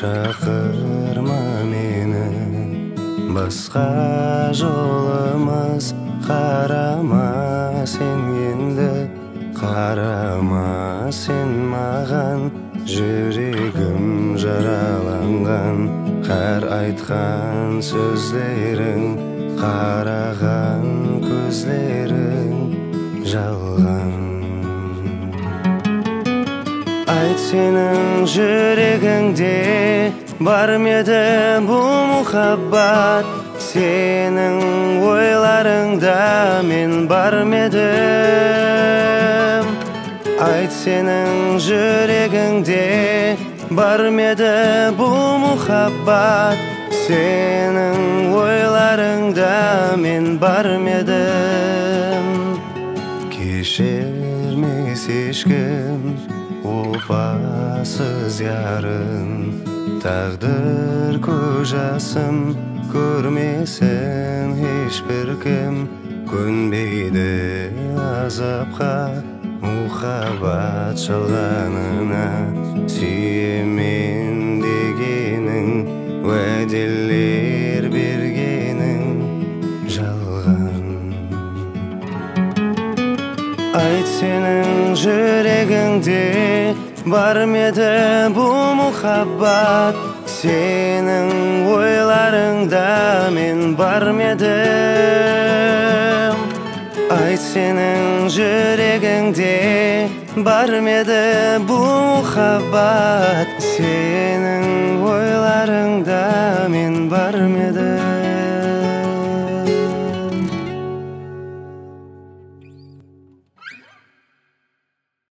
Шақырма мені басқа жолымыз қарама сен енді қарама сен маған жүрегім жараланған қар айтқан сөздерің қараған көздерің жалған айт сенің жүрегіңде бар ма еді бұл мұхаббат сенің ойларыңда мен бар ма едім айт сенің жүрегіңде бар ма еді бұл мұхаббат сенің ойларыңда мен бар ма едім кешірмес ешкім опасыз ярын тағдыр көз жасым көрмесін ешбір кім көнбейді азапқа мұхаббат жалғанына сүйемін дегенің уәделер бергенің жалған айт сенің жүрегіңде бар ма еді бұл мұхаббат сенің ойларыңда мен бар ма едім айт сенің жүрегіңде бар ма еді бұл мұхаббат сенің